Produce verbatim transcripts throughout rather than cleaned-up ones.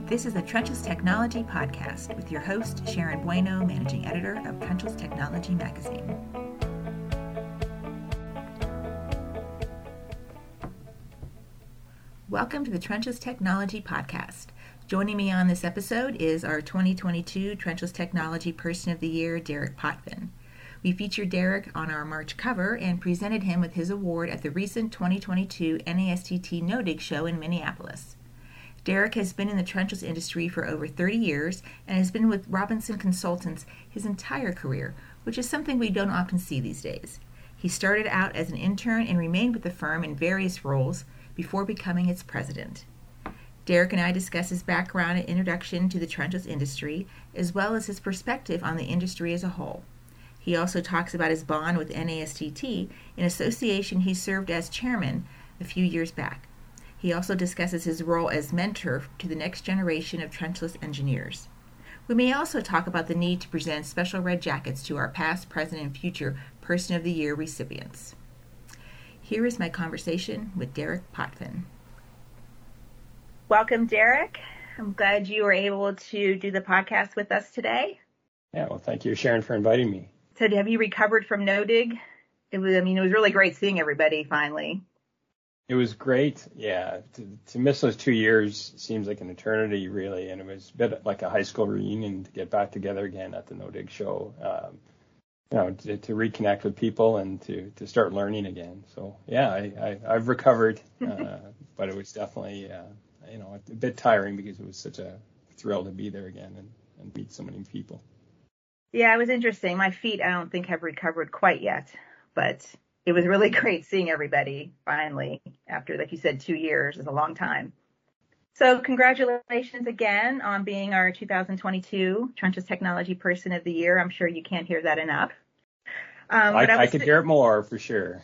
This is the Trench's Technology Podcast with your host, Sharon Bueno, Managing Editor of Trench's Technology Magazine. Welcome to the Trench's Technology Podcast. Joining me on this episode is our twenty twenty-two Trench's Technology Person of the Year, Derek Potvin. We featured Derek on our March cover and presented him with his award at the recent twenty twenty-two N A S T T NODIG show in Minneapolis. Derek has been in the Trench's industry for over thirty years and has been with Robinson Consultants his entire career, which is something we don't often see these days. He started out as an intern and remained with the firm in various roles before becoming its president. Derek and I discuss his background and introduction to the Trench's industry, as well as his perspective on the industry as a whole. He also talks about his bond with N A S T T, an association he served as chairman a few years back. He also discusses his role as mentor to the next generation of trenchless engineers. We may also talk about the need to present special red jackets to our past, present, and future Person of the Year recipients. Here is my conversation with Derek Potvin. Welcome, Derek. I'm glad you were able to do the podcast with us today. Yeah, well, thank you, Sharon, for inviting me. So have you recovered from NODIG? It was, I mean, it was really great seeing everybody finally. It was great. Yeah, to, to miss those two years seems like an eternity, really. And it was a bit like a high school reunion to get back together again at the NODIG show. Um, you know, to, to reconnect with people and to, to start learning again. So, yeah, I, I, I've recovered, uh, but it was definitely, uh, you know, a bit tiring because it was such a thrill to be there again and, and meet so many people. Yeah, it was interesting. My feet, I don't think, have recovered quite yet, but it was really great seeing everybody finally after, like you said, two years is a long time. So congratulations again on being our two thousand twenty-two Trench's Technology Person of the Year. I'm sure you can't hear that enough. Um, I, I, I could th- hear it more for sure.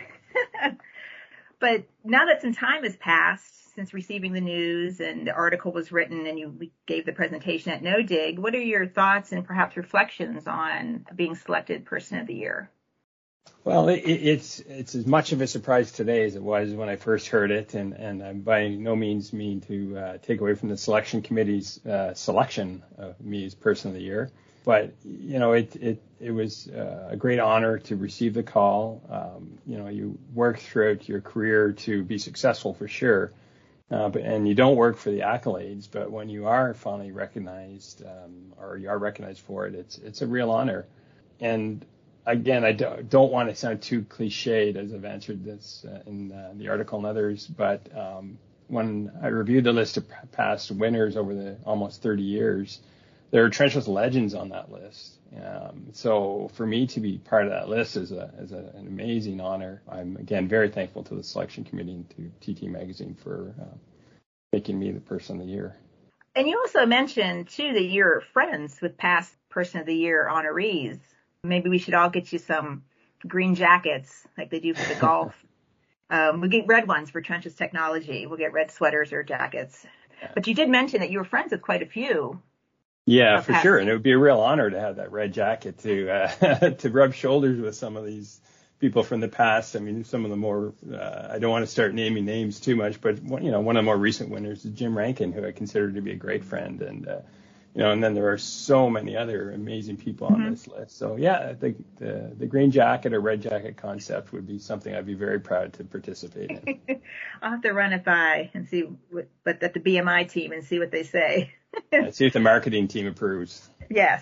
But now that some time has passed since receiving the news and the article was written and you gave the presentation at NODIG, what are your thoughts and perhaps reflections on being selected Person of the Year? Well, it, it's it's as much of a surprise today as it was when I first heard it, and, and I by no means mean to uh, take away from the selection committee's uh, selection of me as Person of the Year. But, you know, it it, it was uh, a great honor to receive the call. Um, you know, you work throughout your career to be successful for sure, uh, but, and you don't work for the accolades. But when you are finally recognized um, or you are recognized for it, it's it's a real honor. And again, I don't want to sound too cliched as I've answered this uh, in uh, the article and others, but um, when I reviewed the list of past winners over the almost thirty years, there are trenchless legends on that list. Um, so for me to be part of that list is, a, is a, an amazing honor. I'm, again, very thankful to the selection committee and to T T Magazine for uh, making me the Person of the Year. And you also mentioned, too, that you're friends with past Person of the Year honorees. Maybe we should all get you some green jackets like they do for the golf. Um, we'll get red ones for Trench's Technology. We'll get red sweaters or jackets. Yeah. But you did mention that you were friends with quite a few. Yeah, for sure. And it would be a real honor to have that red jacket to uh, to rub shoulders with some of these people from the past. I mean, some of the more, uh, I don't want to start naming names too much, but, one, you know, one of the more recent winners is Jim Rankin, who I consider to be a great friend. And, uh, you know, and then there are so many other amazing people on mm-hmm. this list. So, yeah, the, the the green jacket or red jacket concept would be something I'd be very proud to participate in. I'll have to run it by and see what, but at the B M I team and see what they say. Yeah, see if the marketing team approves. Yes.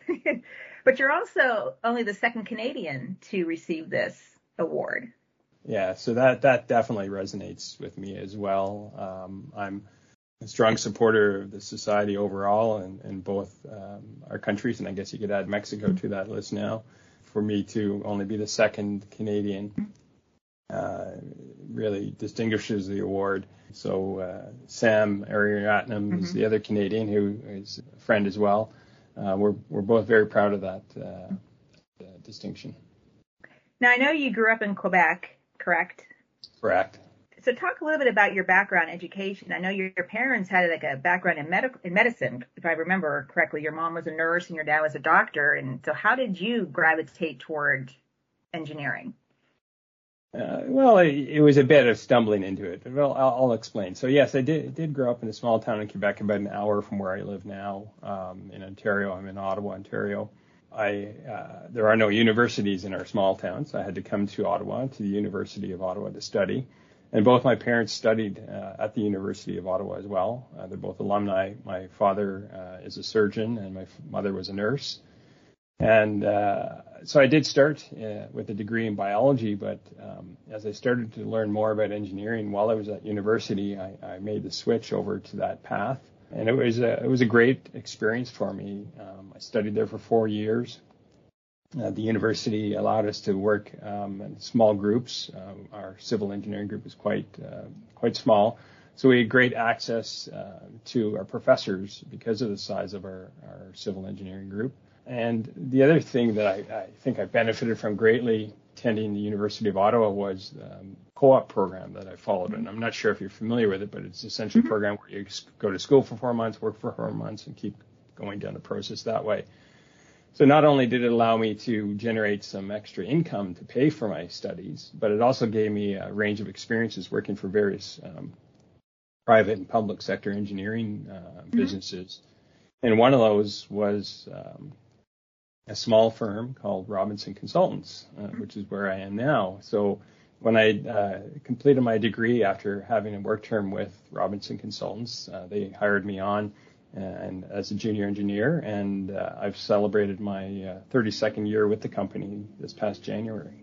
But you're also only the second Canadian to receive this award. Yeah, so that, that definitely resonates with me as well. Um, I'm a strong supporter of the society overall and in, in both um, our countries, and I guess you could add Mexico to that list now. For me to only be the second Canadian uh, really distinguishes the award. So uh, Sam Ariadnam mm-hmm. is the other Canadian who is a friend as well. Uh, we're we're both very proud of that uh, uh, distinction. Now, I know you grew up in Quebec, correct? Correct. So talk a little bit about your background education. I know your, your parents had like a background in, medic, in medicine, if I remember correctly. Your mom was a nurse and your dad was a doctor. And so how did you gravitate toward engineering? Uh, well, it, it was a bit of stumbling into it, but well, I'll, I'll explain. So yes, I did did grow up in a small town in Quebec, about an hour from where I live now, um, in Ontario. I'm in Ottawa, Ontario. I uh, there are no universities in our small town, so I had to come to Ottawa, to the University of Ottawa, to study. And both my parents studied uh, at the University of Ottawa as well. Uh, they're both alumni. My father uh, is a surgeon, and my f- mother was a nurse. And uh, so I did start uh, with a degree in biology, but um, as I started to learn more about engineering while I was at university, I, I made the switch over to that path. And it was a, it was a great experience for me. Um, I studied there for four years. Uh, the university allowed us to work um, in small groups. Um, our civil engineering group was quite uh, quite small, so we had great access uh, to our professors because of the size of our, our civil engineering group. And the other thing that I, I think I benefited from greatly attending the University of Ottawa was um, co-op program that I followed. And I'm not sure if you're familiar with it, but it's essentially a program where you go to school for four months, work for four months, and keep going down the process that way. So not only did it allow me to generate some extra income to pay for my studies, but it also gave me a range of experiences working for various um, private and public sector engineering uh, businesses. And one of those was um, a small firm called Robinson Consultants, uh, which is where I am now. So when I uh, completed my degree after having a work term with Robinson Consultants, uh, they hired me on and as a junior engineer, and uh, I've celebrated my uh, thirty-second year with the company this past January.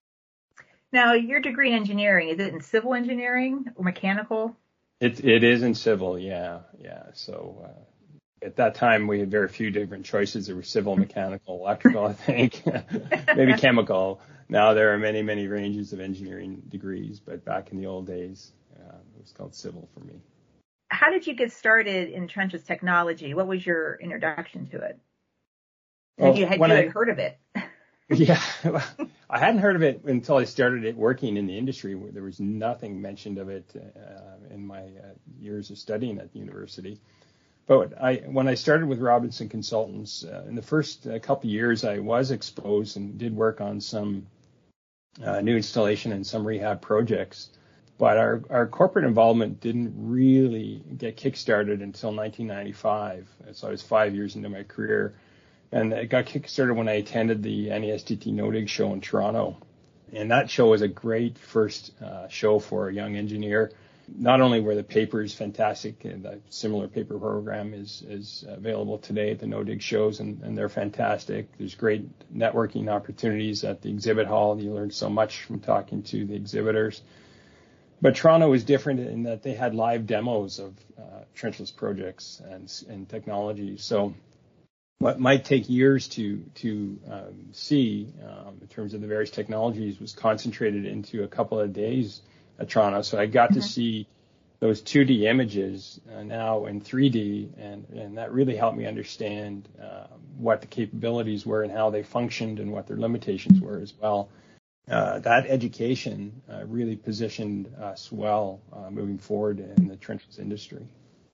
Now, your degree in engineering, is it in civil engineering or mechanical? It it is in civil, yeah, yeah. So. Uh, At that time, we had very few different choices. There were civil, mechanical, electrical, I think, maybe chemical. Now there are many, many ranges of engineering degrees, but back in the old days, uh, it was called civil for me. How did you get started in Trench's technology? What was your introduction to it? Well, had you, had when you I, had heard of it? Yeah, I hadn't heard of it until I started it working in the industry. Where there was nothing mentioned of it uh, in my uh, years of studying at the university. But I, when I started with Robinson Consultants, uh, in the first uh, couple of years, I was exposed and did work on some uh, new installation and some rehab projects. But our, our corporate involvement didn't really get kickstarted until nineteen ninety-five. So I was five years into my career. And it got kickstarted when I attended the N A S D T NODIG show in Toronto. And that show was a great first uh, show for a young engineer. Not only were the papers fantastic, and the similar paper program is, is available today at the NODIG shows, and, and they're fantastic. There's great networking opportunities at the exhibit hall. You learn so much from talking to the exhibitors. But Toronto was different in that they had live demos of uh, trenchless projects and, and technologies. So what might take years to to um, see um, in terms of the various technologies was concentrated into a couple of days at Toronto. So I got mm-hmm. to see those two D images uh, now in three D, and, and that really helped me understand uh, what the capabilities were and how they functioned and what their limitations were as well. Uh, that education uh, really positioned us well uh, moving forward in the trenchless industry.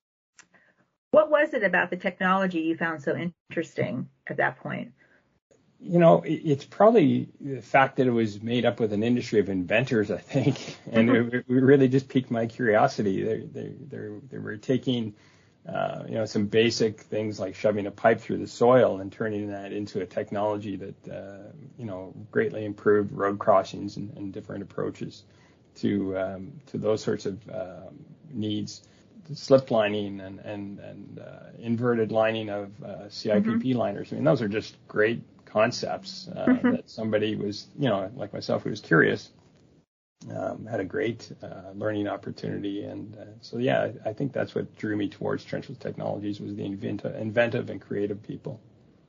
What was it about the technology you found so interesting at that point? You know, it's probably the fact that it was made up with an industry of inventors, I think, and mm-hmm. it, it really just piqued my curiosity. They they they, they were taking, uh, you know, some basic things like shoving a pipe through the soil and turning that into a technology that, uh, you know, greatly improved road crossings and, and different approaches to um, to those sorts of um, needs. Slip lining and and and uh, inverted lining of uh, C I P P mm-hmm. liners. I mean, those are just great concepts uh, mm-hmm. that somebody was, you know, like myself, who was curious, um, had a great uh, learning opportunity. And uh, so, yeah, I, I think that's what drew me towards trenchless technologies was the invent- inventive and creative people.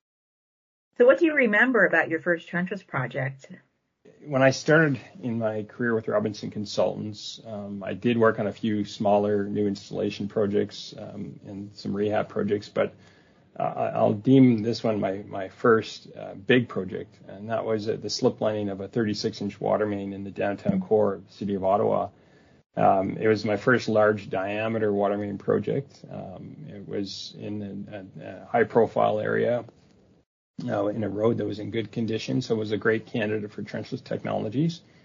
So what do you remember about your first trenchless project? When I started in my career with Robinson Consultants, um, I did work on a few smaller new installation projects um, and some rehab projects, but uh, I'll deem this one my, my first uh, big project, and that was uh, the slip lining of a thirty-six inch water main in the downtown core of the city of Ottawa. Um, it was my first large diameter water main project. Um, it was in a, a high profile area. Uh, in a road that was in good condition, so it was a great candidate for trenchless technologies.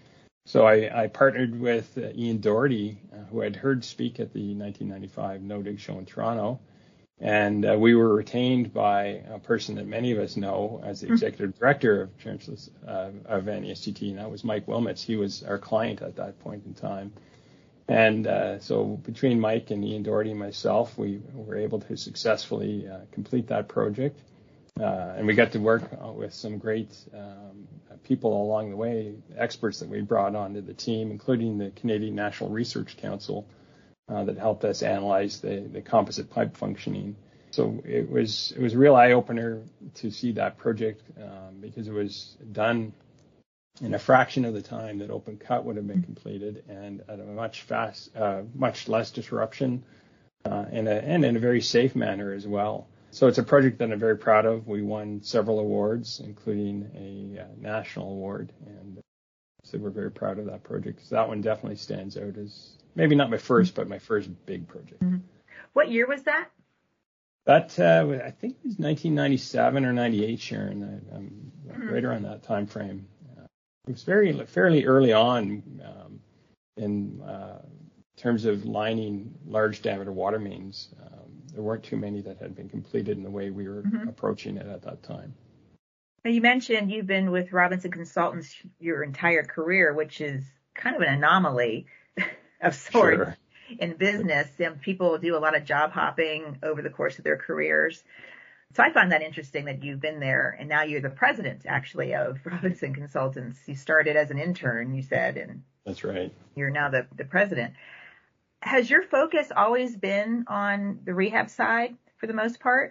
So I, I partnered with uh, Ian Doherty, uh, who I'd heard speak at the nineteen ninety-five No-Dig show in Toronto. And uh, we were retained by a person that many of us know as the executive director of Trenchless, uh, of N E S T T, and that was Mike Wilmets. He was our client at that point in time. And uh, so between Mike and Ian Doherty and myself, we were able to successfully uh, complete that project. Uh, and we got to work with some great um, people along the way, experts that we brought onto the team, including the Canadian National Research Council, uh, that helped us analyze the, the composite pipe functioning. So it was it was a real eye-opener to see that project um, because it was done in a fraction of the time that open cut would have been completed, and at a much fast, uh, much less disruption, uh, and, a, and in a very safe manner as well. So it's a project that I'm very proud of. We won several awards, including a uh, national award, and so we're very proud of that project. So that one definitely stands out as maybe not my first, but my first big project. Mm-hmm. What year was that? That uh, I think it was nineteen ninety-seven or ninety-eight, Sharon. I, I'm mm-hmm. right around that time frame. Uh, it was very fairly early on um, in uh, terms of lining large diameter water mains. Um, there weren't too many that had been completed in the way we were mm-hmm. approaching it at that time. Now you mentioned you've been with Robinson Consultants your entire career, which is kind of an anomaly of sorts. Sure. In business, and people do a lot of job hopping over the course of their careers. So I find that interesting that you've been there, and now you're the president, actually, of Robinson Consultants. You started as an intern, you said, and that's right. You're now the, the president. Has your focus always been on the rehab side for the most part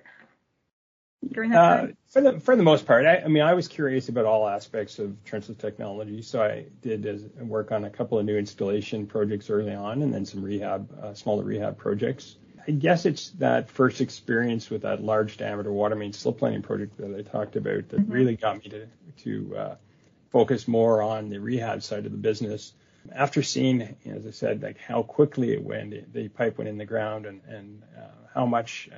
during that time? Uh, for the for the most part, I, I mean, I was curious about all aspects of trenchless technology, so I did as, work on a couple of new installation projects early on, and then some rehab, uh, smaller rehab projects. I guess it's that first experience with that large diameter water main slip lining project that I talked about that mm-hmm. really got me to to uh, focus more on the rehab side of the business. After seeing, as I said, like how quickly it went, the pipe went in the ground, and and uh, how much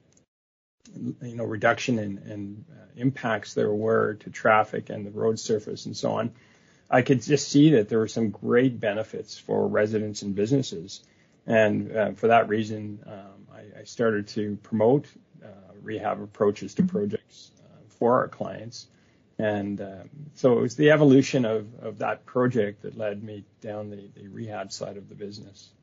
um, you know reduction in, in uh, impacts there were to traffic and the road surface and so on, I could just see that there were some great benefits for residents and businesses, and uh, for that reason, um, I, I started to promote uh, rehab approaches to projects uh, for our clients. And um, so it was the evolution of, of that project that led me down the, the rehab side of the business.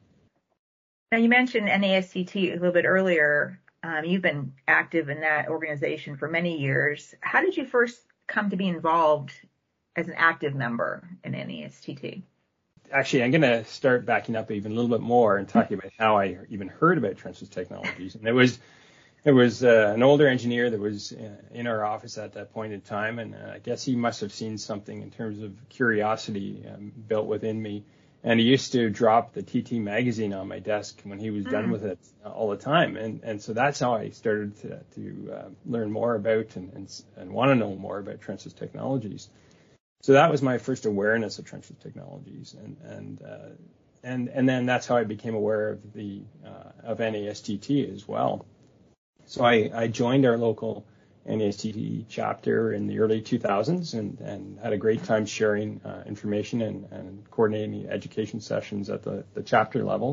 Now, you mentioned N A S T T a little bit earlier. Um, you've been active in that organization for many years. How did you first come to be involved as an active member in N A S T T? Actually, I'm going to start backing up even a little bit more and talking about how I even heard about trenchless technologies. And it was There was uh, an older engineer that was uh, in our office at that point in time, and uh, I guess he must have seen something in terms of curiosity um, built within me. And he used to drop the T T magazine on my desk when he was mm. done with it all the time. And, and so that's how I started to, to uh, learn more about and, and, and want to know more about trenchless technologies. So that was my first awareness of trenchless technologies. And and uh, and, and then that's how I became aware of the uh, of N A S T T as well. So I, I joined our local N A S T T chapter in the early two thousands and, and had a great time sharing uh, information and, and coordinating education sessions at the, the chapter level.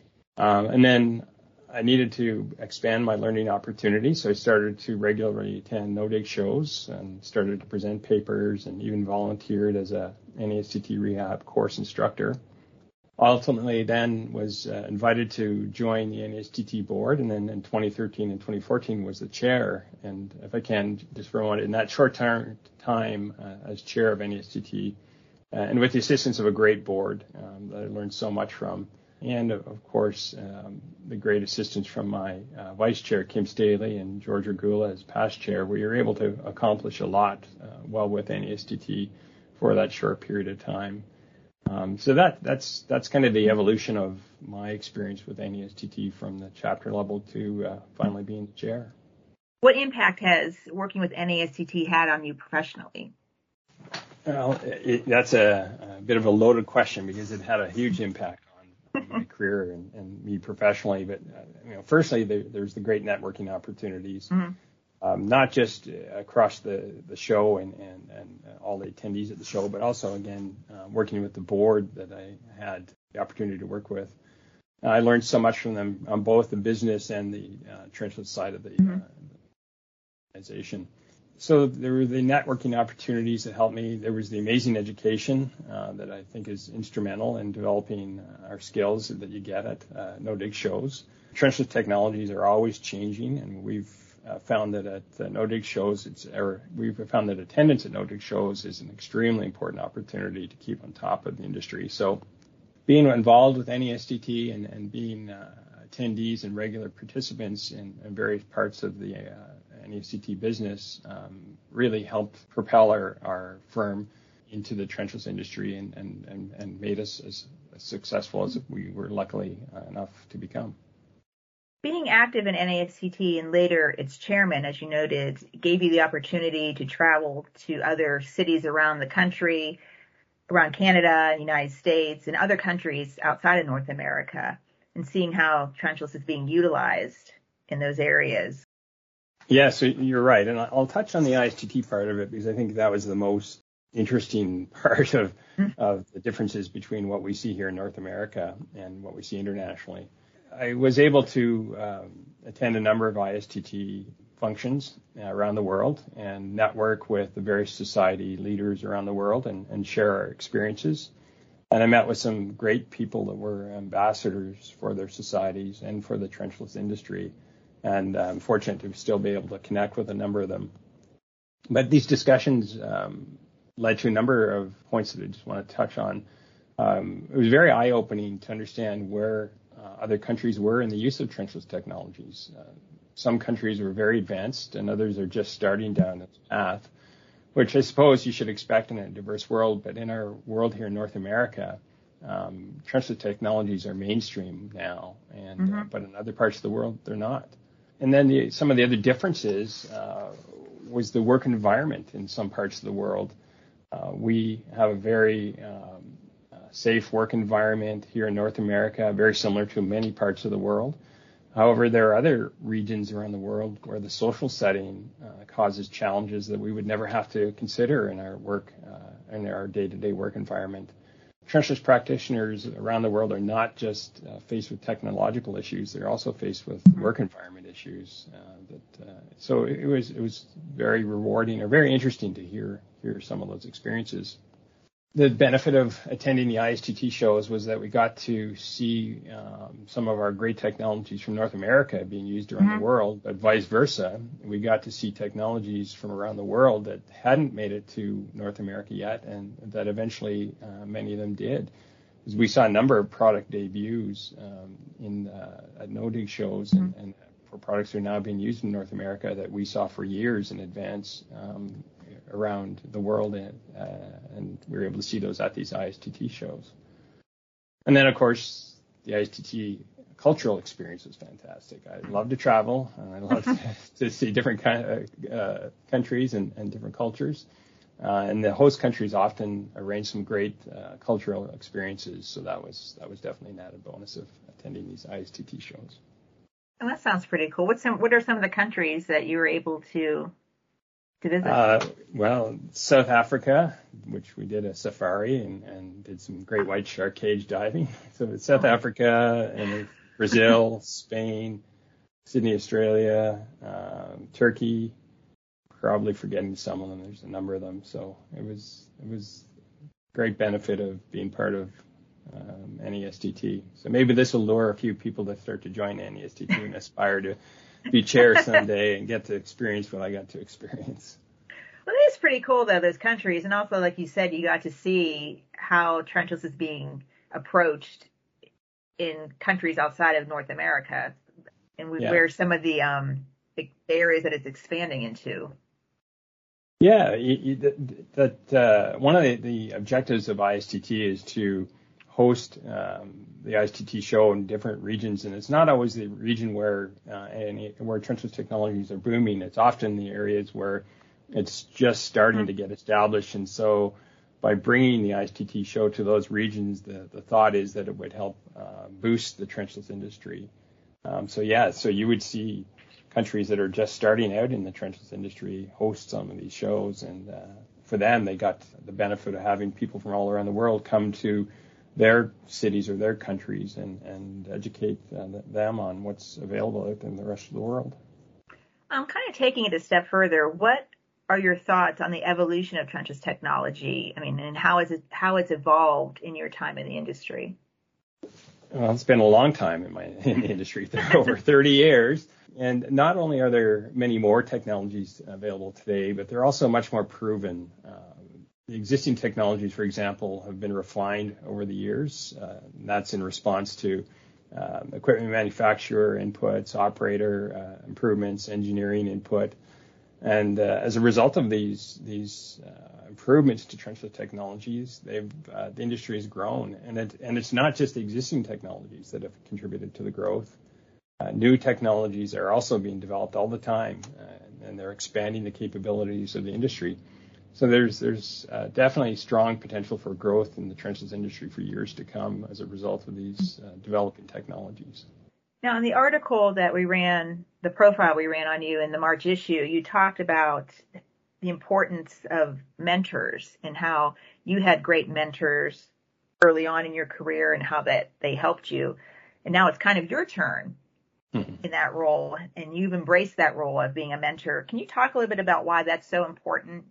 Um, and then I needed to expand my learning opportunities, so I started to regularly attend No-Dig shows and started to present papers and even volunteered as a N A S T T rehab course instructor. Ultimately then was uh, invited to join the N A S T T board, and then in twenty thirteen and twenty fourteen was the chair. And if I can, just for a moment, in that short term, time uh, as chair of N A S T T, uh, and with the assistance of a great board um, that I learned so much from, and of course um, the great assistance from my uh, vice chair, Kim Staley, and George Regula as past chair, we were able to accomplish a lot uh, well with N A S T T for that short period of time. Um, so that that's that's kind of the evolution of my experience with N A S T T from the chapter level to uh, finally being the chair. What impact has working with N A S T T had on you professionally? Well, it, that's a, a bit of a loaded question because it had a huge impact on, on my career and, and me professionally. But uh, you know, firstly, there, there's the great networking opportunities. Mm-hmm. um, not just across the, the show and, and, and all the attendees at the show, but also, again, uh, working with the board that I had the opportunity to work with. I learned so much from them on both the business and the uh, trenchless side of the mm-hmm. uh, organization. So there were the networking opportunities that helped me. There was the amazing education uh, that I think is instrumental in developing uh, our skills that you get at uh, no-dig shows. Trenchless technologies are always changing, and we've uh, found that at uh, no-dig shows, it's or we've found that attendance at no-dig shows is an extremely important opportunity to keep on top of the industry. So being involved with N E S T T and, and being uh, attendees and regular participants in, in various parts of the uh, N E S T T business um, really helped propel our, our firm into the trenchless industry and, and, and, and made us as, as successful as we were luckily uh, enough to become. Being active in N E S T T and later its chairman, as you noted, gave you the opportunity to travel to other cities around the country, around Canada, the United States, and other countries outside of North America, and seeing how trenchless is being utilized in those areas. Yeah, so you're right. And I'll touch on the I S T T part of it because I think that was the most interesting part of, mm-hmm. of the differences between what we see here in North America and what we see internationally. I was able to um, attend a number of I S T T functions uh, around the world and network with the various society leaders around the world and, and share our experiences. And I met with some great people that were ambassadors for their societies and for the trenchless industry. And I'm fortunate to still be able to connect with a number of them. But these discussions um, led to a number of points that I just want to touch on. Um, it was very eye-opening to understand where uh, other countries were in the use of trenchless technologies. Uh, some countries were very advanced, and others are just starting down this path, which I suppose you should expect in a diverse world. But in our world here in North America, um, trenchless technologies are mainstream now, and mm-hmm. uh, but in other parts of the world, they're not. And then the, some of the other differences uh, was the work environment in some parts of the world. Uh, we have a very um, uh, safe work environment here in North America, very similar to many parts of the world. However, there are other regions around the world where the social setting uh, causes challenges that we would never have to consider in our work, uh, in our day-to-day work environment. Trenchless practitioners around the world are not just uh, faced with technological issues; they're also faced with work environment issues. Uh, that uh, so it was it was very rewarding or very interesting to hear hear some of those experiences. The benefit of attending the I S T T shows was that we got to see um, some of our great technologies from North America being used around mm-hmm. the world, but vice versa. We got to see technologies from around the world that hadn't made it to North America yet, and that eventually uh, many of them did. Because we saw a number of product debuts um, in uh, at no-dig shows mm-hmm. and, and for products that are now being used in North America that we saw for years in advance um, around the world, and, uh, and we were able to see those at these I S T T shows. And then, of course, the I S T T cultural experience was fantastic. I love to travel, and I love to, to see different kind of, uh, countries and, and different cultures. Uh, and the host countries often arrange some great uh, cultural experiences, so that was that was definitely an added bonus of attending these I S T T shows. Well, that sounds pretty cool. What's some, what are some of the countries that you were able to to visit? Uh, well, South Africa, which we did a safari and, and did some great white shark cage diving. So it's South oh. Africa and Brazil, Spain, Sydney, Australia, um, Turkey. Probably forgetting some of them. There's a number of them. So it was it was great benefit of being part of um, N E S T T. So maybe this will lure a few people to start to join N E S T T and aspire to be chair someday and get to experience what I got to experience. Well, it is pretty cool, though, those countries. And also, like you said, you got to see how trenchless is being approached in countries outside of North America and yeah. where some of the um, areas that it's expanding into. Yeah, you, you, that uh, one of the, the objectives of I S T T is to host um, the I S T T show in different regions, and it's not always the region where uh, any, where trenchless technologies are booming. It's often the areas where it's just starting mm-hmm. to get established, and so by bringing the I S T T show to those regions, the, the thought is that it would help uh, boost the trenchless industry. Um, so yeah, so you would see countries that are just starting out in the trenchless industry host some of these shows, and uh, for them, they got the benefit of having people from all around the world come to their cities or their countries and, and educate uh, them on what's available out in the rest of the world. I'm kind of taking it a step further. What are your thoughts on the evolution of trenchless technology? I mean, and how is it, how it's evolved in your time in the industry? Well, it's been a long time in my in the industry, over thirty years. And not only are there many more technologies available today, but they're also much more proven. Uh, the existing technologies, for example, have been refined over the years. Uh, and that's in response to um, equipment manufacturer inputs, operator uh, improvements, engineering input. And uh, as a result of these these uh, improvements to trenchless technologies, they've uh, the industry has grown, and it and it's not just the existing technologies that have contributed to the growth. Uh, new technologies are also being developed all the time, uh, and they're expanding the capabilities of the industry. So there's there's uh, definitely strong potential for growth in the trenchless industry for years to come as a result of these uh, developing technologies. Now, in the article that we ran, the profile we ran on you in the March issue, you talked about the importance of mentors and how you had great mentors early on in your career and how that they helped you. And now it's kind of your turn mm-hmm. in that role, and you've embraced that role of being a mentor. Can you talk a little bit about why that's so important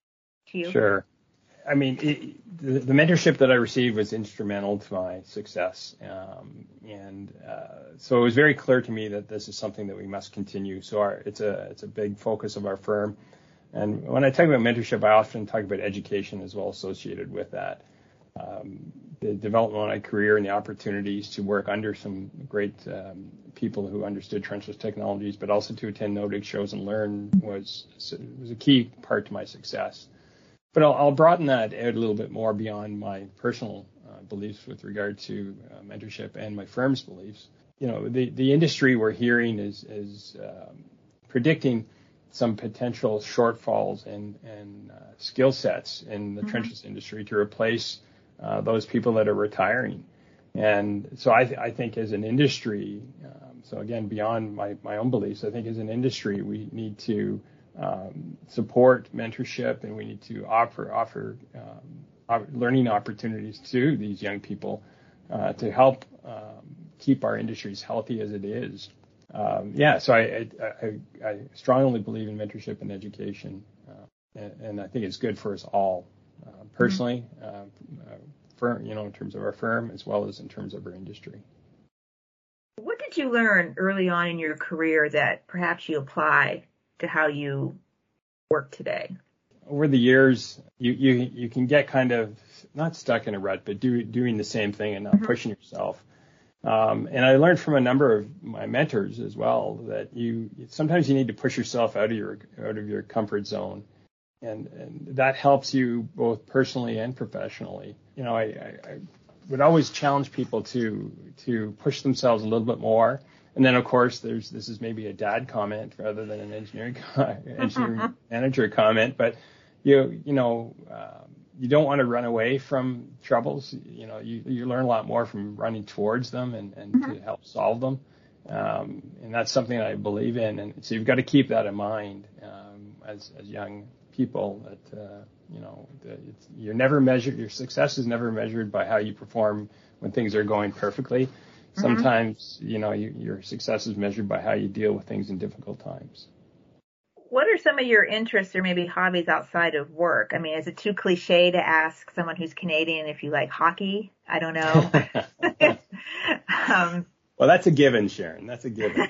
to you? Sure. I mean, it, the, the mentorship that I received was instrumental to my success. Um, and uh, so it was very clear to me that this is something that we must continue. So our, it's a it's a big focus of our firm. And when I talk about mentorship, I often talk about education as well associated with that. Um, the development of my career and the opportunities to work under some great um, people who understood trenchless technologies, but also to attend NODIG shows and learn was, was a key part to my success. But I'll, I'll broaden that out a little bit more beyond my personal uh, beliefs with regard to uh, mentorship and my firm's beliefs. You know, the, the industry we're hearing is, is um, predicting some potential shortfalls in, in uh, skill sets in the mm-hmm. trenchless industry to replace uh, those people that are retiring. And so I, th- I think as an industry, um, so again, beyond my, my own beliefs, I think as an industry we need to Um, support mentorship, and we need to offer offer um, learning opportunities to these young people uh, to help um, keep our industries healthy as it is. Um, yeah, so I, I, I strongly believe in mentorship and education, uh, and, and I think it's good for us all, uh, personally, uh, firm, you know, in terms of our firm as well as in terms of our industry. What did you learn early on in your career that perhaps you apply to how you work today? Over the years, you, you, you can get kind of not stuck in a rut, but do, doing the same thing and not mm-hmm. pushing yourself. Um, and I learned from a number of my mentors as well that you sometimes you need to push yourself out of your out of your comfort zone, and, and that helps you both personally and professionally. You know, I, I, I would always challenge people to to push themselves a little bit more. And then, of course, there's this is maybe a dad comment rather than an engineering engineering manager comment. But you you know um, you don't want to run away from troubles. You know you you learn a lot more from running towards them and, and mm-hmm. to help solve them. Um, and that's something I believe in. And so you've got to keep that in mind um, as as young people. That uh, you know that it's, you're never measured. Your success is never measured by how you perform when things are going perfectly. Sometimes, you know, you, your success is measured by how you deal with things in difficult times. What are some of your interests or maybe hobbies outside of work? I mean, is it too cliche to ask someone who's Canadian if you like hockey? I don't know. um, well, that's a given, Sharon. That's a given.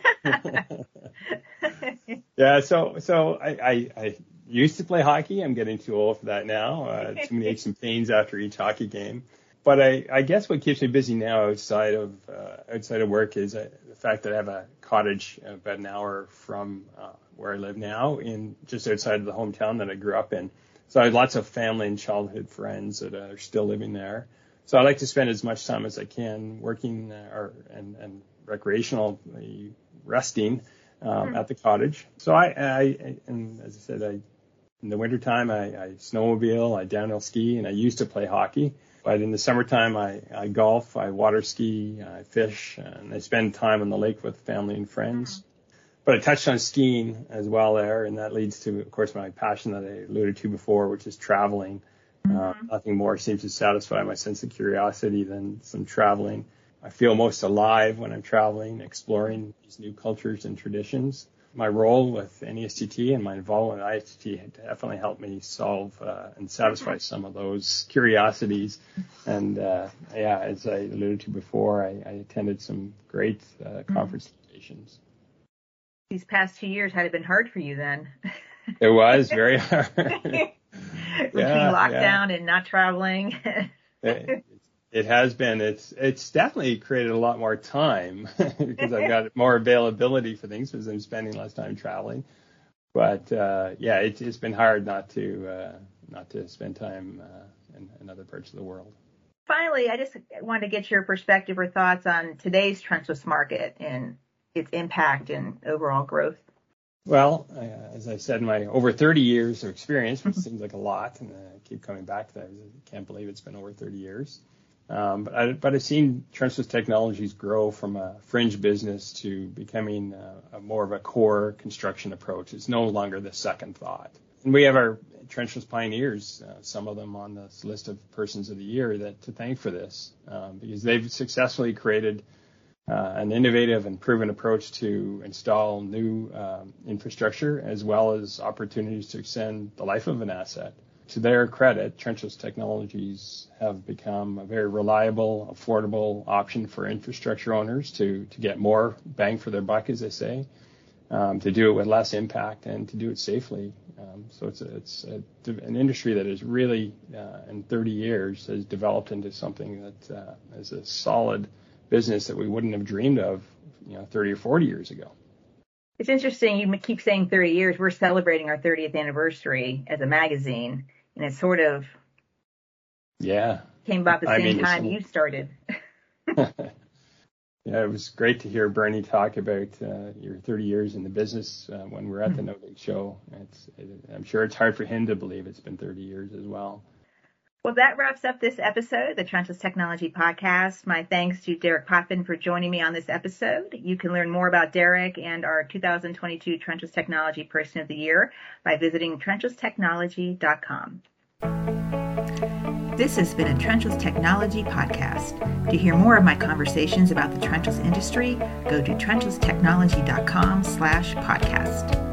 yeah, so so I, I, I used to play hockey. I'm getting too old for that now. Uh, too many aches and pains after each hockey game. But I, I guess what keeps me busy now outside of uh, outside of work is uh, the fact that I have a cottage about an hour from uh, where I live now, in just outside of the hometown that I grew up in. So I have lots of family and childhood friends that are still living there. So I like to spend as much time as I can working uh, or and, and recreationally resting um, mm-hmm. at the cottage. So I, I and as I said, I in the wintertime I, I snowmobile, I downhill ski, and I used to play hockey. But in the summertime, I, I golf, I water ski, I fish, and I spend time on the lake with family and friends. but I touched on skiing as well there, and that leads to, of course, my passion that I alluded to before, which is traveling. Mm-hmm. Uh, nothing more seems to satisfy my sense of curiosity than some traveling. I feel most alive when I'm traveling, exploring these new cultures and traditions. My role with N E S T T and my involvement with I S T T definitely helped me solve uh, and satisfy some of those curiosities. And uh, yeah, as I alluded to before, I, I attended some great uh, conference invitations. These past two years had it been hard for you then? It was very hard. Between yeah, lockdown yeah. and not traveling. it, it has been. It's it's definitely created a lot more time because I've got more availability for things because I'm spending less time traveling. But uh, yeah, it, it's been hard not to uh, not to spend time uh, in, in other parts of the world. Finally, I just wanted to get your perspective or thoughts on today's trenchless market and its impact and overall growth. Well, uh, as I said, in my over thirty years of experience, which seems like a lot, and I keep coming back to that. I can't believe it's been over thirty years. Um, but, I, but I've seen trenchless technologies grow from a fringe business to becoming a, a more of a core construction approach. It's no longer the second thought. And we have our trenchless pioneers, uh, some of them on this list of persons of the year that to thank for this, um, because they've successfully created uh, an innovative and proven approach to install new um, infrastructure as well as opportunities to extend the life of an asset. To their credit, trenchless technologies have become a very reliable, affordable option for infrastructure owners to, to get more bang for their buck, as they say, um, to do it with less impact and to do it safely. Um, so it's a, it's a, an industry that is really, uh, in thirty years, has developed into something that uh, is a solid business that we wouldn't have dreamed of, you know, thirty or forty years ago. It's interesting. You keep saying thirty years. We're celebrating our thirtieth anniversary as a magazine. And it sort of yeah came about the I same mean, time you started. Yeah, it was great to hear Bernie talk about uh, your thirty years in the business uh, when we were at the NODIG show. It's, it, I'm sure it's hard for him to believe it's been thirty years as well. Well, that wraps up this episode, the Trenchless Technology Podcast. My thanks to Derek Potvin for joining me on this episode. You can learn more about Derek and our two thousand twenty-two Trenchless Technology Person of the Year by visiting trenchless technology dot com. This has been a Trenchless Technology Podcast. To hear more of my conversations about the trenchless industry, go to trenchless technology dot com slash podcast.